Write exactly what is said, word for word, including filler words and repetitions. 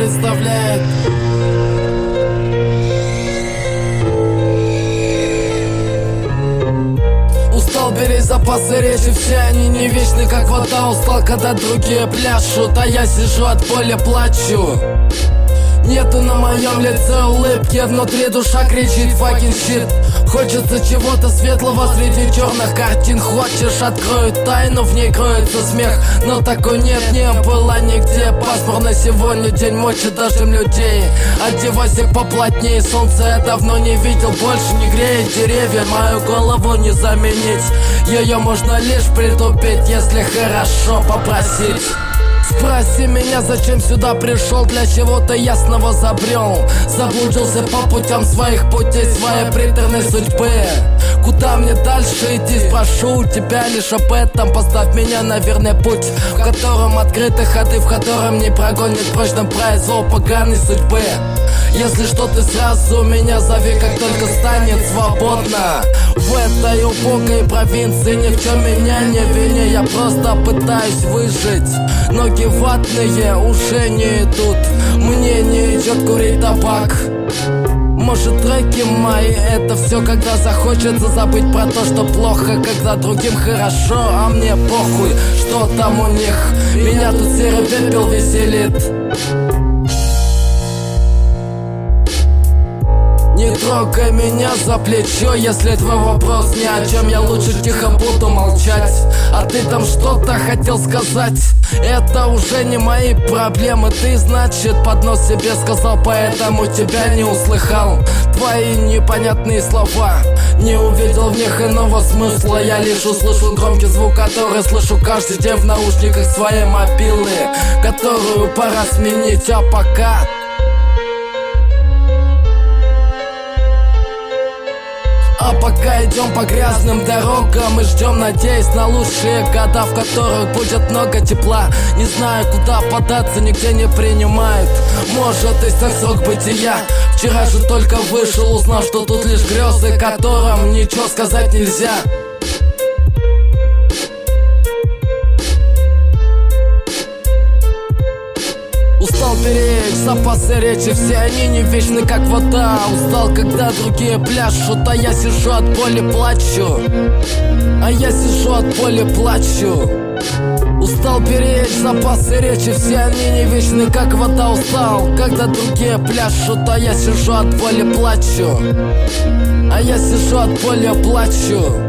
представляет. Устал, бери запасы речи, все они не вечны, как вода. Устал, когда другие пляшут, а я сижу от боли плачу. Нету на моем лице улыбки, внутри душа кричит fucking shit. Хочется чего-то светлого среди черных картин. Хочешь, открою тайну, в ней кроется смех, но такой нет, не было нигде. Пасмурно сегодня, день мочи дождем людей. Одевайся поплотнее, солнце я давно не видел. Больше не греет деревья, мою голову не заменить. Ее можно лишь притупить, если хорошо попросить. Спроси меня, зачем сюда пришел, для чего-то ясного забрел. Заблудился по путям своих путей, своей приторной судьбы. Куда мне дальше идти, спрошу у тебя лишь об этом. Поставь меня на верный путь, в котором открыты ходы, в котором не прогонит прочно произвол поганой судьбы. Если что, ты сразу меня зови, как только станет свободно. В этой убогой провинции ни в чем меня не вини, я просто пытаюсь выжить. Ноги ватные, уши не идут, мне не идет курить табак. Может, треки мои это все, когда захочется забыть про то, что плохо, когда другим хорошо, а мне похуй, что там у них. Меня тут серый пепел веселит. Не трогай меня за плечо, если твой вопрос ни о чем, я лучше тихо буду молчать. А ты там что-то хотел сказать, это уже не мои проблемы. Ты, значит, под нос себе сказал, поэтому тебя не услыхал. Твои непонятные слова, не увидел в них иного смысла. Я лишь услышал громкий звук, который слышу каждый день в наушниках своей мобилы, которую пора сменить, а пока... А пока идем по грязным дорогам и ждем, надеясь на лучшие года, в которых будет много тепла. Не знаю, куда податься, нигде не принимают. Может, истек срок бытия. Вчера же только вышел, узнав, что тут лишь грезы, которым ничего сказать нельзя. Устал беречь запасы речи, все они не вечны, как вода. Устал, когда другие пляшут, а я сижу от боли плачу. А я сижу от боли плачу. Устал беречь запасы речи, все они не вечны, как вода. Устал, когда другие пляшут, а я сижу от боли плачу. А я сижу от боли плачу.